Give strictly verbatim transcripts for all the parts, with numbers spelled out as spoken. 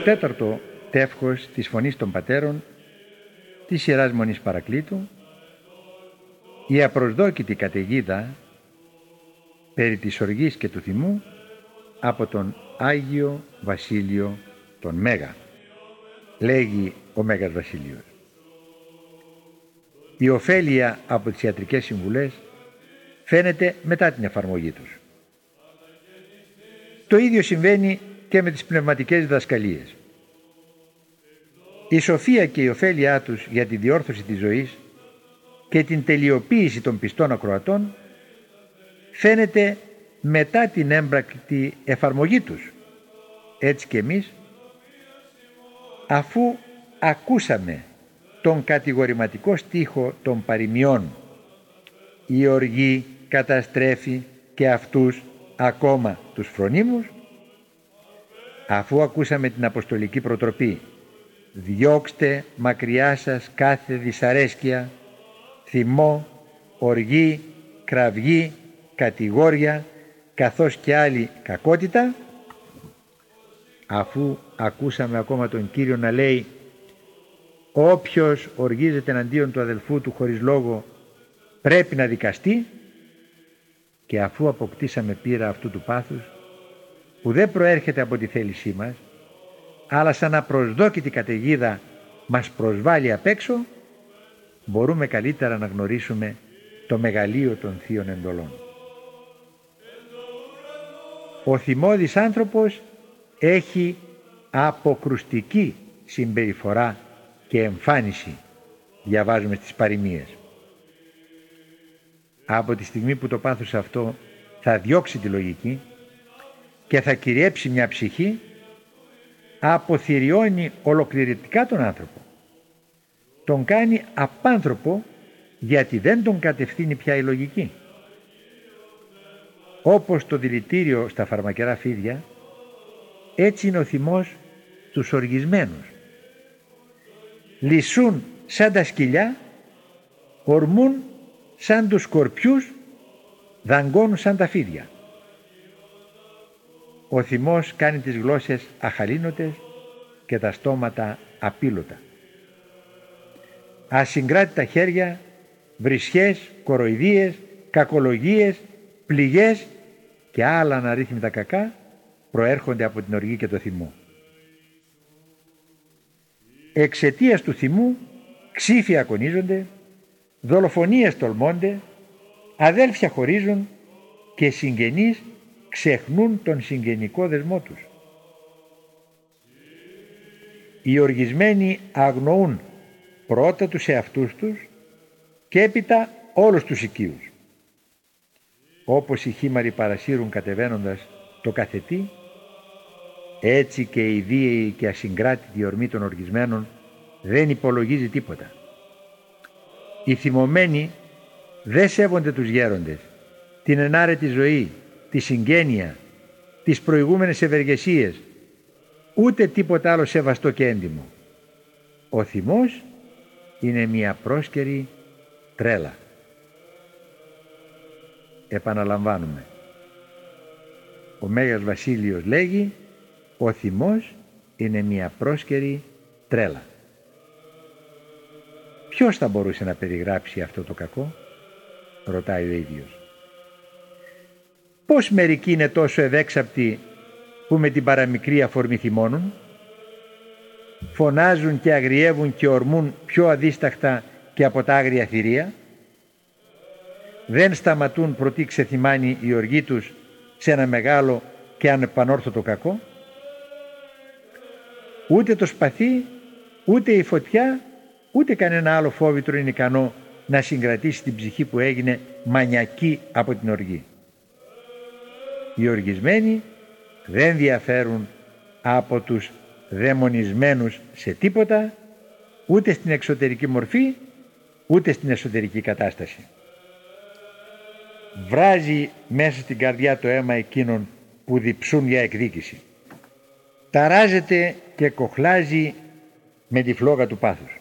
τέταρτο τεύχος της Φωνής των Πατέρων της Ιεράς Μονής Παρακλήτου, η απροσδόκητη καταιγίδα περί της οργής και του θυμού από τον Άγιο Βασίλειο τον Μέγα, λέγει ο Μέγας Βασίλειος. Η ωφέλεια από τις ιατρικές συμβουλές φαίνεται μετά την εφαρμογή τους. Το ίδιο συμβαίνει και με τις πνευματικές διδασκαλίες. Η σοφία και η ωφέλειά τους για τη διόρθωση της ζωής και την τελειοποίηση των πιστών ακροατών φαίνεται μετά την έμπρακτη εφαρμογή τους. Έτσι και εμείς, αφού ακούσαμε τον κατηγορηματικό στίχο των παροιμιών «Η οργή καταστρέφει και αυτούς ακόμα τους φρονίμους», αφού ακούσαμε την αποστολική προτροπή «Διώξτε μακριά σας κάθε δυσαρέσκεια, θυμό, οργή, κραυγή, κατηγόρια, καθώς και άλλη κακότητα», αφού ακούσαμε ακόμα τον Κύριο να λέει «Όποιος οργίζεται εναντίον του αδελφού του χωρίς λόγο πρέπει να δικαστεί», και αφού αποκτήσαμε πείρα αυτού του πάθους που δεν προέρχεται από τη θέλησή μας, αλλά σαν απροσδόκητη καταιγίδα μας προσβάλλει απ' έξω, μπορούμε καλύτερα να γνωρίσουμε το μεγαλείο των θείων εντολών. Ο θυμώδης άνθρωπος έχει αποκρουστική συμπεριφορά και εμφάνιση, διαβάζουμε στις παροιμίες. Από τη στιγμή που το πάθος αυτό θα διώξει τη λογική και θα κυριέψει μια ψυχή, αποθυριώνει ολοκληρωτικά τον άνθρωπο. Τον κάνει απάνθρωπο γιατί δεν τον κατευθύνει πια η λογική. Όπως το δηλητήριο στα φαρμακερά φίδια, έτσι είναι ο θυμός στους οργισμένους. Λυσούν σαν τα σκυλιά, ορμούν σαν τους σκορπιούς, δαγκώνουν σαν τα φίδια. Ο θυμός κάνει τις γλώσσες αχαλήνοτες και τα στόματα απίλωτα. Ασυγκράτητα χέρια, βρισχές, κοροϊδίες, κακολογίες, πληγές και άλλα αναρρύθμιτα κακά προέρχονται από την οργή και το θυμό. Εξαιτίας του θυμού ξύφοι ακονίζονται, δολοφονίες τολμώνται, αδέλφια χωρίζουν και συγγενείς ξεχνούν τον συγγενικό δεσμό τους. Οι οργισμένοι αγνοούν πρώτα τους εαυτούς τους και έπειτα όλους τους οικείους. Όπως οι χήμαροι παρασύρουν κατεβαίνοντας το καθετή, έτσι και η βίαιη και ασυγκράτητη ορμή των οργισμένων δεν υπολογίζει τίποτα. Οι θυμωμένοι δεν σέβονται τους γέροντες, την ενάρετη ζωή, τη συγγένεια, τις προηγούμενες ευεργεσίες, ούτε τίποτα άλλο σεβαστό και έντιμο. Ο θυμός είναι μια πρόσκαιρη τρέλα. Επαναλαμβάνουμε. Ο Μέγας Βασίλειος λέγει ο θυμός είναι μια πρόσκαιρη τρέλα. Ποιος θα μπορούσε να περιγράψει αυτό το κακό, ρωτάει ο ίδιος. Πώς μερικοί είναι τόσο ευέξαπτοι που με την παραμικρή αφορμή θυμώνουν, φωνάζουν και αγριεύουν και ορμούν πιο αδίσταχτα και από τα άγρια θηρία, δεν σταματούν προτί ξεθυμάνει η οργή τους σε ένα μεγάλο και ανεπανόρθωτο κακό, ούτε το σπαθί, ούτε η φωτιά, ούτε κανένα άλλο φόβητρο είναι ικανό να συγκρατήσει την ψυχή που έγινε μανιακή από την οργή. Οι οργισμένοι δεν διαφέρουν από τους δαιμονισμένους σε τίποτα, ούτε στην εξωτερική μορφή, ούτε στην εσωτερική κατάσταση. Βράζει μέσα στην καρδιά το αίμα εκείνων που διψούν για εκδίκηση. Ταράζεται και κοχλάζει με τη φλόγα του πάθους.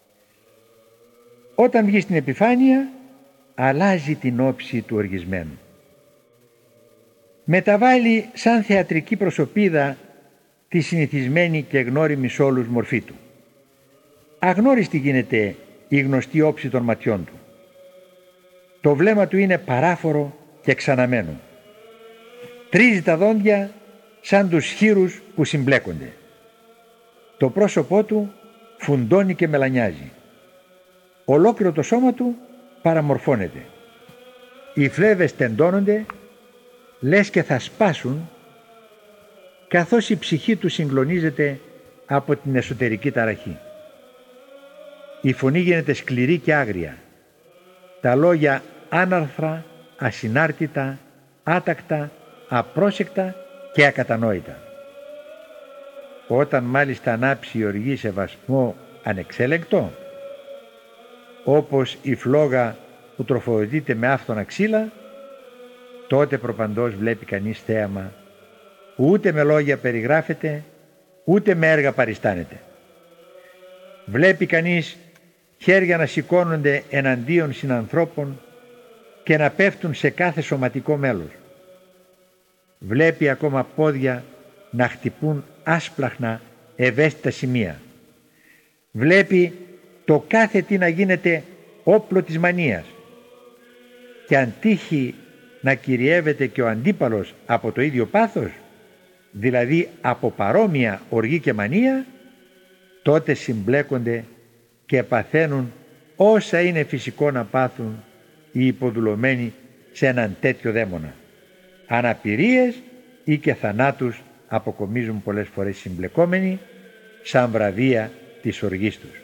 Όταν βγει στην επιφάνεια, αλλάζει την όψη του οργισμένου. Μεταβάλλει σαν θεατρική προσωπίδα τη συνηθισμένη και γνώριμη σ' όλους μορφή του. Αγνώριστη γίνεται η γνωστή όψη των ματιών του. Το βλέμμα του είναι παράφορο και ξαναμένο. Τρίζει τα δόντια σαν τους χοίρους που συμπλέκονται. Το πρόσωπό του φουντώνει και μελανιάζει. Ολόκληρο το σώμα του παραμορφώνεται. Οι φλέβες τεντώνονται, λες και θα σπάσουν, καθώς η ψυχή του συγκλονίζεται από την εσωτερική ταραχή. Η φωνή γίνεται σκληρή και άγρια. Τα λόγια άναρθρα, ασυνάρτητα, άτακτα, απρόσεκτα και ακατανόητα. Όταν μάλιστα ανάψει η οργή σε βασμό ανεξέλεγκτο, όπως η φλόγα που τροφοδοτείται με άφθονα ξύλα, τότε προπαντός βλέπει κανείς θέαμα, ούτε με λόγια περιγράφεται, ούτε με έργα παριστάνεται. Βλέπει κανείς χέρια να σηκώνονται εναντίον συνανθρώπων και να πέφτουν σε κάθε σωματικό μέλος. Βλέπει ακόμα πόδια να χτυπούν άσπλαχνα ευαίσθητα σημεία. Βλέπει το κάθε τι να γίνεται όπλο της μανίας, και αν τύχει να κυριεύεται και ο αντίπαλος από το ίδιο πάθος, δηλαδή από παρόμοια οργή και μανία, τότε συμπλέκονται και παθαίνουν όσα είναι φυσικό να πάθουν οι υποδουλωμένοι σε έναν τέτοιο δαίμονα. Αναπηρίες ή και θανάτους αποκομίζουν πολλές φορές συμπλεκόμενοι σαν βραβεία της οργής τους.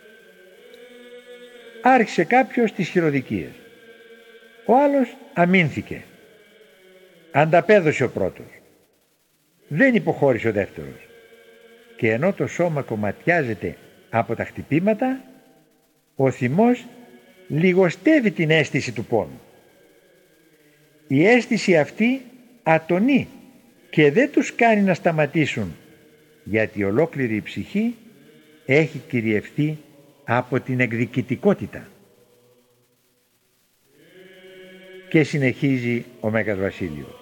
Άρχισε κάποιος τις χειροδικίες. Ο άλλος αμήνθηκε. Ανταπέδωσε ο πρώτος. Δεν υποχώρησε ο δεύτερος. Και ενώ το σώμα κομματιάζεται από τα χτυπήματα, ο θυμός λιγοστεύει την αίσθηση του πόνου. Η αίσθηση αυτή ατονεί και δεν τους κάνει να σταματήσουν, γιατί ολόκληρη η ψυχή έχει κυριευθεί από την εκδικητικότητα. Και συνεχίζει ο Μέγας Βασίλειος.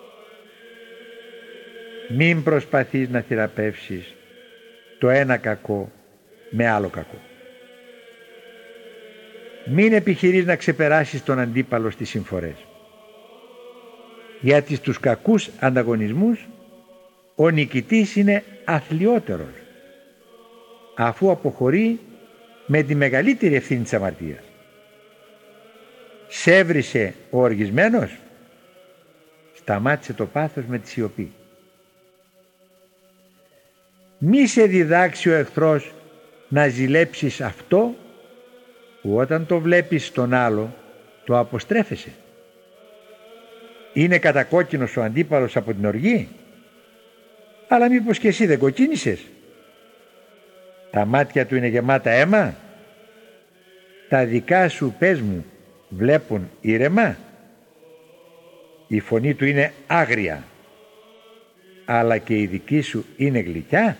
Μην προσπαθείς να θεραπεύσεις το ένα κακό με άλλο κακό. Μην επιχειρείς να ξεπεράσεις τον αντίπαλο στις συμφορές. Γιατί στους κακούς ανταγωνισμούς ο νικητής είναι αθλιότερος, αφού αποχωρεί με τη μεγαλύτερη ευθύνη της αμαρτίας. Σέβρισε ο οργισμένος, σταμάτησε το πάθος με τη σιωπή. Μη σε διδάξει ο εχθρός να ζηλέψεις αυτό που όταν το βλέπεις στον άλλο το αποστρέφεσαι. Είναι κατακόκκινος ο αντίπαλος από την οργή, αλλά μήπως και εσύ δεν κοκκίνησες? Τα μάτια του είναι γεμάτα αίμα, τα δικά σου, πες μου, βλέπουν ήρεμα? Η φωνή του είναι άγρια, αλλά και η δική σου είναι γλυκιά?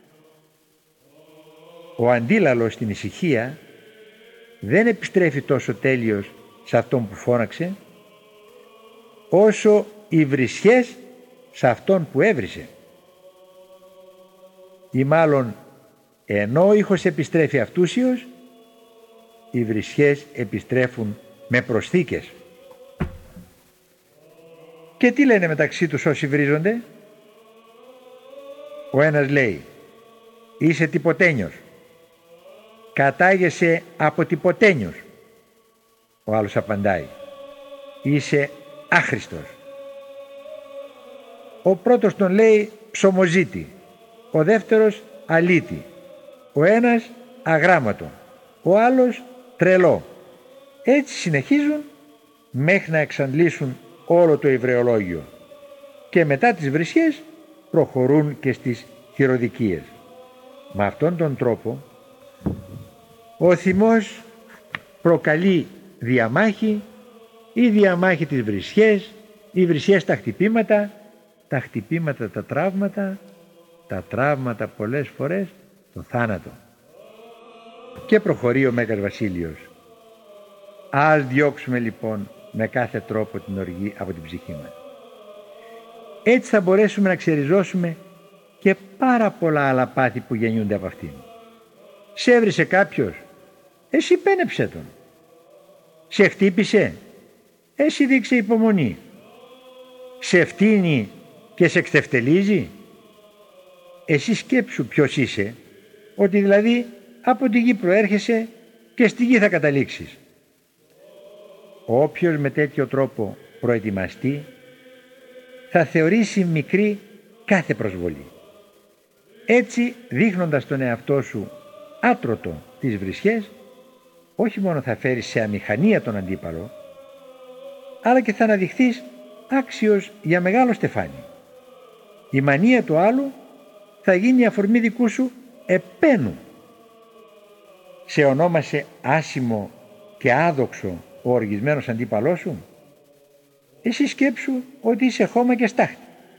Ο αντίλαλος στην ησυχία δεν επιστρέφει τόσο τέλειος σε αυτόν που φώναξε, όσο οι βρισιές σε αυτόν που έβρισε. Ή μάλλον, ενώ ο ήχος επιστρέφει αυτούσιος, οι βρισιές επιστρέφουν με προσθήκες. Και τι λένε μεταξύ τους όσοι βρίζονται? Ο ένας λέει, είσαι τυποτένιος, κατάγεσαι από τυποτένιος. Ο άλλος απαντάει, είσαι άχρηστος. Ο πρώτος τον λέει ψωμοζήτη, ο δεύτερος αλήτη, ο ένας αγράμματο, ο άλλος τρελό. Έτσι συνεχίζουν μέχρι να εξαντλήσουν όλο το ηβραιολόγιο και μετά τις βρισιές προχωρούν και στις χειροδικίες. Με αυτόν τον τρόπο ο θυμός προκαλεί διαμάχη, ή διαμάχη τις βρισιές, οι βρισιές τα χτυπήματα, τα χτυπήματα τα τραύματα, τα τραύματα πολλές φορές το θάνατο. Και προχωρεί ο Μέγας Βασίλειος. Ας διώξουμε λοιπόν με κάθε τρόπο την οργή από την ψυχή μας. Έτσι θα μπορέσουμε να ξεριζώσουμε και πάρα πολλά άλλα πάθη που γεννιούνται από αυτήν. Σε έβρισε κάποιος, εσύ πένεψε τον. Σε χτύπησε, εσύ δείξε υπομονή. Σε φτύνει και σε εξτευτελίζει, εσύ σκέψου ποιος είσαι, ότι δηλαδή από τη γη προέρχεσαι και στη γη θα καταλήξεις. Όποιος με τέτοιο τρόπο προετοιμαστεί θα θεωρήσει μικρή κάθε προσβολή. Έτσι, δείχνοντας τον εαυτό σου άτρωτο τις βρισχές, όχι μόνο θα φέρεις σε αμηχανία τον αντίπαλο, αλλά και θα αναδειχθείς άξιος για μεγάλο στεφάνι. Η μανία του άλλου θα γίνει αφορμή δικού σου επένου. Σε ονόμασε άσημο και άδοξο ο οργισμένος αντίπαλός σου, εσύ σκέψου ότι είσαι χώμα και στάχτη.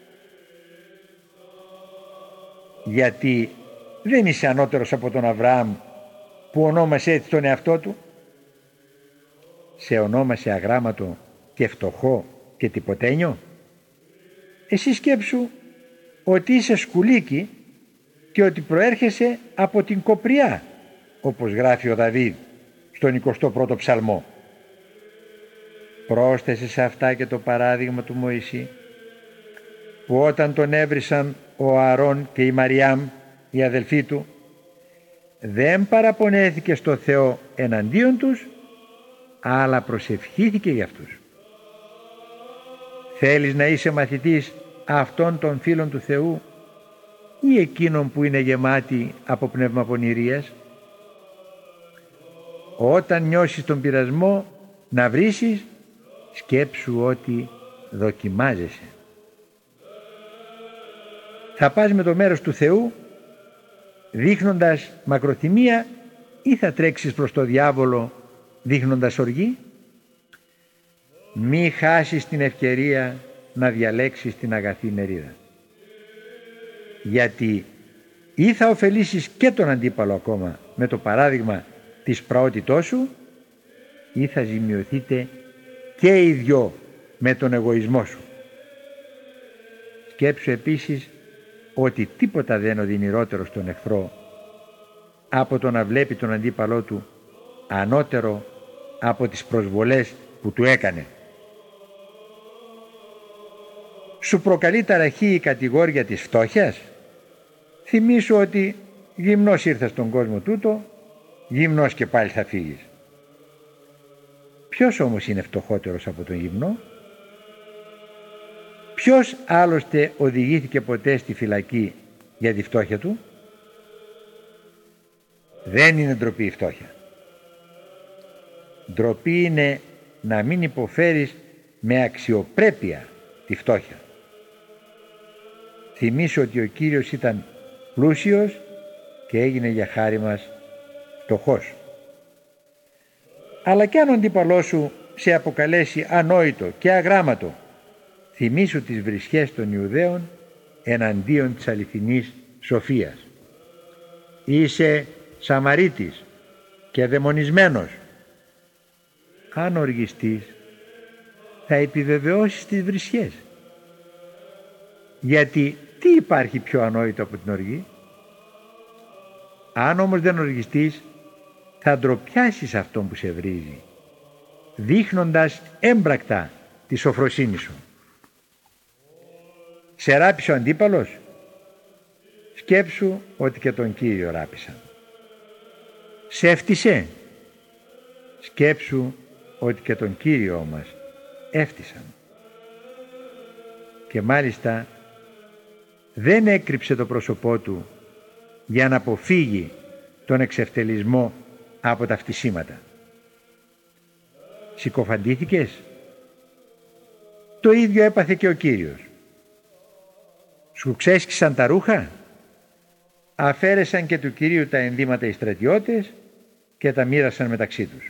Γιατί δεν είσαι ανώτερος από τον Αβραάμ που ονόμασε έτσι τον εαυτό του. Σε ονόμασε αγράμματο και φτωχό και τυποτένιο. Εσύ σκέψου ότι είσαι σκουλίκι και ότι προέρχεσαι από την κοπριά, όπως γράφει ο Δαβίδ στον εικοστό πρώτο ψαλμό. Πρόσθεσε σε αυτά και το παράδειγμα του Μωυσή, που όταν τον έβρισαν ο Ααρών και η Μαριάμ, η αδελφή του, δεν παραπονέθηκε στο Θεό εναντίον τους, αλλά προσευχήθηκε για αυτούς. Θέλεις να είσαι μαθητής αυτών των φίλων του Θεού ή εκείνων που είναι γεμάτοι από πνεύμα πονηρίας? Όταν νιώσεις τον πειρασμό να βρίσεις, σκέψου ότι δοκιμάζεσαι. Θα πας με το μέρος του Θεού δείχνοντας μακροθυμία ή θα τρέξεις προς το διάβολο δείχνοντας οργή? Μη χάσεις την ευκαιρία να διαλέξεις την αγαθή μερίδα. Γιατί ή θα ωφελήσεις και τον αντίπαλο ακόμα με το παράδειγμα της πραότητός σου, ή θα ζημιωθείτε και οι δυο με τον εγωισμό σου. Σκέψου επίσης ότι τίποτα δεν είναι οδυνηρότερο στον εχθρό από το να βλέπει τον αντίπαλό του ανώτερο από τις προσβολές που του έκανε. Σου προκαλεί ταραχή η κατηγόρια της φτώχειας? Θυμήσου ότι γυμνός ήρθα στον κόσμο τούτο, γυμνός και πάλι θα φύγεις. Ποιος όμως είναι φτωχότερος από τον γυμνό? Ποιος άλλωστε οδηγήθηκε ποτέ στη φυλακή για τη φτώχεια του? Δεν είναι ντροπή η φτώχεια. Ντροπή είναι να μην υποφέρεις με αξιοπρέπεια τη φτώχεια. Θυμήσου ότι ο Κύριος ήταν πλούσιος και έγινε για χάρη μας φτωχός. Αλλά κι αν ο αντίπαλός σου σε αποκαλέσει ανόητο και αγράμματο, θυμήσου τις βρισχές των Ιουδαίων εναντίον της αληθινής σοφίας. Είσαι Σαμαρίτης και δαιμονισμένος. Αν οργιστείς, θα επιβεβαιώσεις τις βρισχές. Γιατί τι υπάρχει πιο ανόητο από την οργή? Αν όμως δεν οργιστείς, θα ντροπιάσεις αυτόν που σε βρίζει, δείχνοντας έμπρακτα τη σοφροσύνη σου. Σε ράπησε ο αντίπαλος? Σκέψου ότι και τον Κύριο ράπησαν. Σε έφτισε? Σκέψου ότι και τον Κύριο μας έφτισαν. Και μάλιστα δεν έκρυψε το πρόσωπό του για να αποφύγει τον εξευτελισμό από τα φτισήματα. Συκοφαντήθηκες? Το ίδιο έπαθε και ο Κύριος. Σου ξέσκισαν τα ρούχα? Αφαίρεσαν και του Κυρίου τα ενδύματα οι στρατιώτες και τα μοίρασαν μεταξύ τους.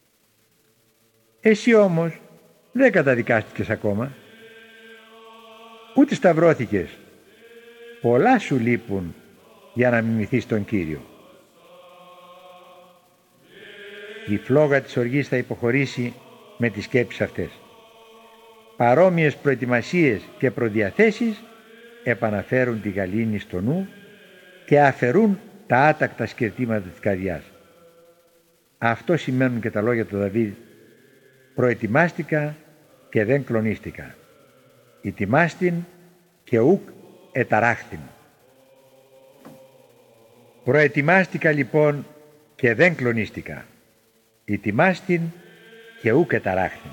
Εσύ όμως δεν καταδικάστηκες ακόμα, ούτε σταυρώθηκες. Πολλά σου λείπουν για να μιμηθείς τον Κύριο. Η φλόγα της οργής θα υποχωρήσει με τις σκέψεις αυτές. Παρόμοιες προετοιμασίες και προδιαθέσεις επαναφέρουν τη γαλήνη στο νου και αφαιρούν τα άτακτα σκερτήματα της καρδιάς. Αυτό σημαίνουν και τα λόγια του Δαβίδ: «Προετοιμάστηκα και δεν κλονίστηκα, ετοιμάστην και ουκ εταράχθην». Προετοιμάστηκα λοιπόν και δεν κλονίστηκα, ετοιμάστην και ουκ εταράχθην.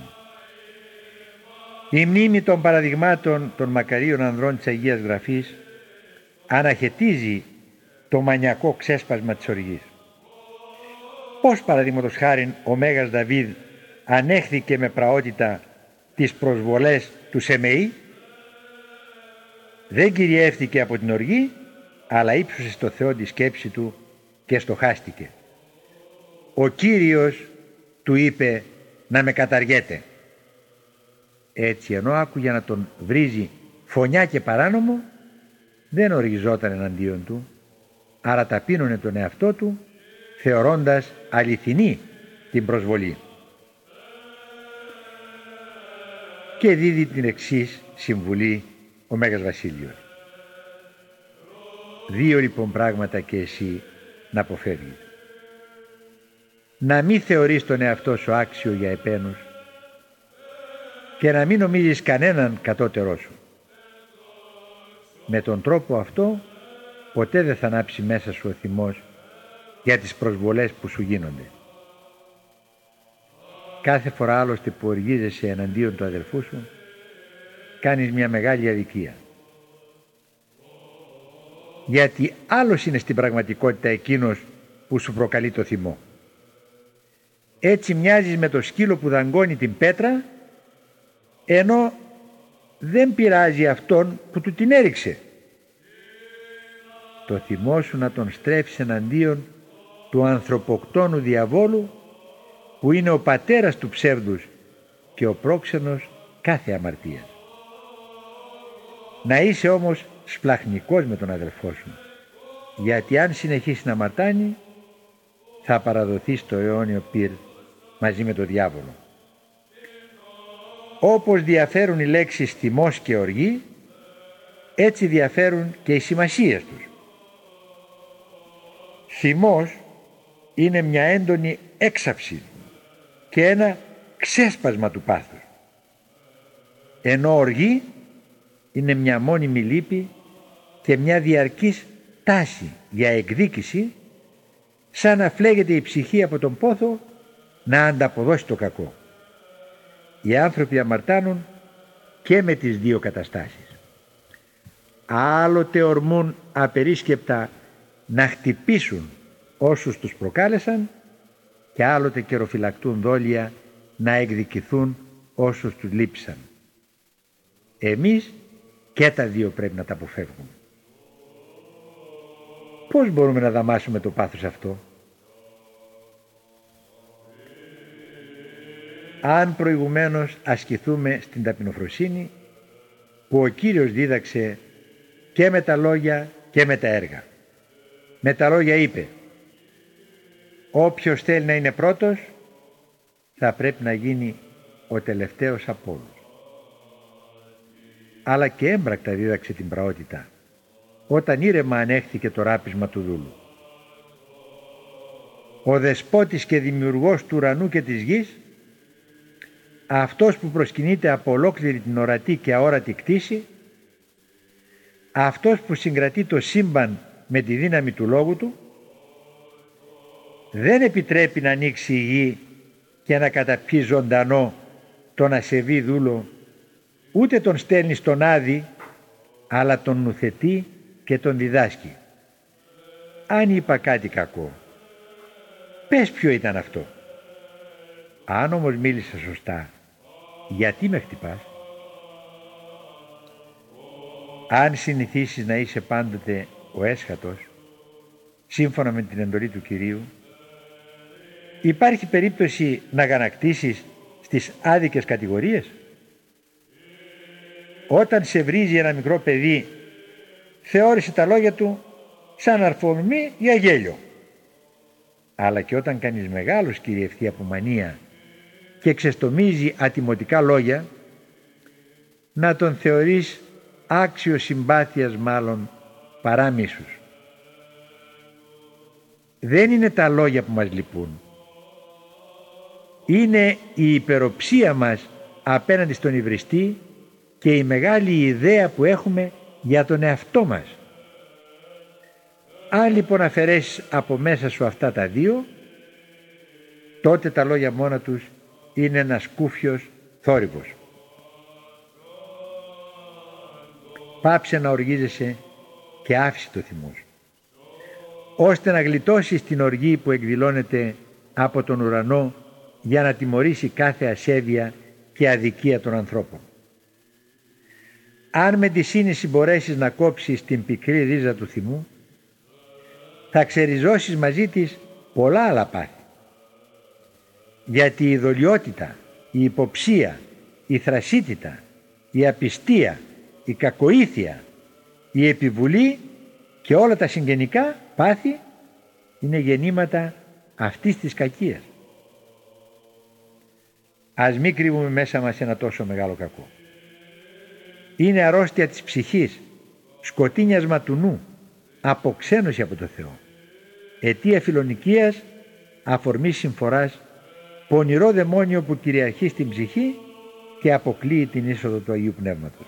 Η μνήμη των παραδειγμάτων των μακαρίων ανδρών της Αγίας Γραφής αναχαιτίζει το μανιακό ξέσπασμα της οργής. Πώς, παραδείγματος χάριν, ο Μέγας Δαβίδ ανέχθηκε με πραότητα τις προσβολές του Σεμεή? Δεν κυριεύθηκε από την οργή, αλλά ύψωσε στο Θεό τη σκέψη του και στοχάστηκε. Ο Κύριος του είπε να με καταργέται. Έτσι, ενώ άκουγε να τον βρίζει φωνιά και παράνομο, δεν οργιζόταν εναντίον του, άρα ταπείνωνε τον εαυτό του, θεωρώντας αληθινή την προσβολή. Και δίδει την εξής συμβουλή ο Μέγας Βασίλειος: δύο λοιπόν πράγματα και εσύ να αποφεύγεις. Να μην θεωρείς τον εαυτό σου άξιο για επένους και να μην νομίζεις κανέναν κατώτερό σου. Με τον τρόπο αυτό ποτέ δεν θα ανάψει μέσα σου ο θυμός για τις προσβολές που σου γίνονται. Κάθε φορά άλλωστε που οργίζεσαι εναντίον του αδελφού σου, κάνεις μια μεγάλη αδικία. Γιατί άλλος είναι στην πραγματικότητα εκείνος που σου προκαλεί το θυμό. Έτσι μοιάζεις με το σκύλο που δαγκώνει την πέτρα, ενώ δεν πειράζει αυτόν που του την έριξε. Το θυμό σου να τον στρέφεις εναντίον του ανθρωποκτόνου διαβόλου, που είναι ο πατέρας του ψεύδους και ο πρόξενος κάθε αμαρτίας. Να είσαι όμως σπλαχνικός με τον αδελφό σου, γιατί αν συνεχίσει να αμαρτάνει θα παραδοθεί στο αιώνιο πυρ μαζί με τον διάβολο. Όπως διαφέρουν οι λέξεις θυμός και οργή, έτσι διαφέρουν και οι σημασίες τους. Θυμός είναι μια έντονη έξαψη και ένα ξέσπασμα του πάθους, ενώ οργή είναι μια μόνιμη λύπη και μια διαρκής τάση για εκδίκηση, σαν να φλέγεται η ψυχή από τον πόθο να ανταποδώσει το κακό. Οι άνθρωποι αμαρτάνουν και με τις δύο καταστάσεις. Άλλοτε ορμούν απερίσκεπτα να χτυπήσουν όσους τους προκάλεσαν και άλλοτε καιροφυλακτούν δόλια να εκδικηθούν όσους τους λείψαν. Εμείς και τα δύο πρέπει να τα αποφεύγουμε. Πώς μπορούμε να δαμάσουμε το πάθος αυτό? Αν προηγουμένως ασκηθούμε στην ταπεινοφροσύνη που ο Κύριος δίδαξε και με τα λόγια και με τα έργα. Με τα λόγια είπε: όποιος θέλει να είναι πρώτος θα πρέπει να γίνει ο τελευταίος από όλους. Αλλά και έμπρακτα δίδαξε την πραότητα όταν ήρεμα ανέχθηκε το ράπισμα του δούλου. Ο δεσπότης και δημιουργός του ουρανού και της γης, αυτός που προσκυνείται από ολόκληρη την ορατή και αόρατη κτήση, αυτός που συγκρατεί το σύμπαν με τη δύναμη του λόγου του, δεν επιτρέπει να ανοίξει η γη και να καταπιεί ζωντανό τον ασεβή δούλο, ούτε τον στέλνει στον Άδη, αλλά τον νουθετεί και τον διδάσκει. Αν είπα κάτι κακό, πες ποιο ήταν αυτό. Αν όμως μίλησα σωστά, γιατί με χτυπάς? Αν συνηθίσεις να είσαι πάντοτε ο έσχατος, σύμφωνα με την εντολή του Κυρίου, υπάρχει περίπτωση να γανακτήσεις στις άδικες κατηγορίες? Όταν σε βρίζει ένα μικρό παιδί, θεώρησε τα λόγια του σαν αρφομή για γέλιο. Αλλά και όταν κανείς μεγάλος κυριευτεί από μανία και ξεστομίζει ατιμωτικά λόγια, να τον θεωρείς άξιο συμπάθειας μάλλον παρά μίσους. Δεν είναι τα λόγια που μας λυπούν. Είναι η υπεροψία μας απέναντι στον υβριστή και η μεγάλη ιδέα που έχουμε για τον εαυτό μας. Αν λοιπόν αφαιρέσεις από μέσα σου αυτά τα δύο, τότε τα λόγια μόνα τους είναι ένας κούφιος θόρυβος. Πάψε να οργίζεσαι και άφησε το θυμό σου, ώστε να γλιτώσεις την οργή που εκδηλώνεται από τον ουρανό για να τιμωρήσει κάθε ασέβεια και αδικία των ανθρώπων. Αν με τη σύνεση μπορέσεις να κόψεις την πικρή ρίζα του θυμού, θα ξεριζώσεις μαζί της πολλά άλλα πάθη. Γιατί η δολιότητα, η υποψία, η θρασίτητα, η απιστία, η κακοήθεια, η επιβουλή και όλα τα συγγενικά πάθη είναι γεννήματα αυτής της κακίας. Ας μην κρύβουμε μέσα μας ένα τόσο μεγάλο κακό. Είναι αρρώστια της ψυχής, σκοτίνιασμα του νου, αποξένωση από το Θεό, αιτία φιλονικίας, αφορμή συμφοράς, πονηρό δαιμόνιο που κυριαρχεί στην ψυχή και αποκλείει την είσοδο του Αγίου Πνεύματος.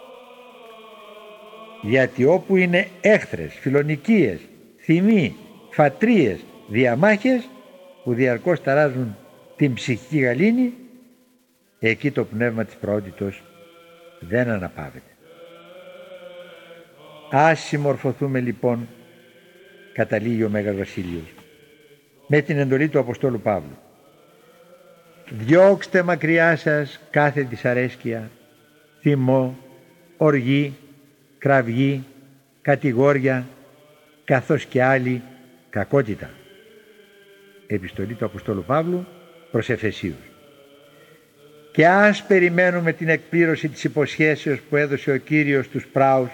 Γιατί όπου είναι έχθρες, φιλονικίες, θυμοί, φατρίες, διαμάχες που διαρκώς ταράζουν την ψυχική γαλήνη, εκεί το πνεύμα της πραότητος δεν αναπαύεται. Ας συμμορφωθούμε λοιπόν, καταλήγει ο Μέγας Βασίλειος, με την εντολή του Αποστόλου Παύλου. Διώξτε μακριά σας κάθε δυσαρέσκεια, θυμό, οργή, κραυγή, κατηγόρια, καθώς και άλλη κακότητα. Επιστολή του Αποστόλου Παύλου προς Εφεσίους. Και ας περιμένουμε την εκπλήρωση της υποσχέσεως που έδωσε ο Κύριος στους πράους,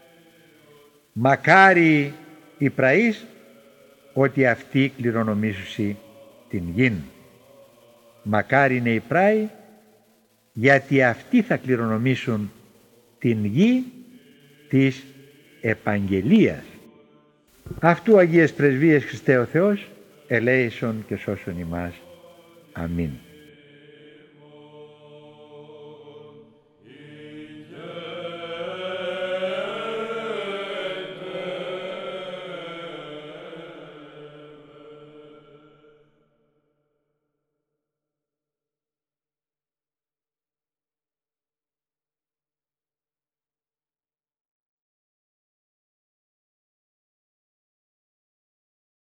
μακάρι οι πραείς, ότι αυτοί κληρονομήσουσι την γην. Μακάρι είναι οι πράοι, γιατί αυτοί θα κληρονομήσουν την γη της επαγγελίας. Αυτού Αγίες Πρεσβείες Χριστέ ο Θεός, ελέησον και σώσον ημάς. Αμήν.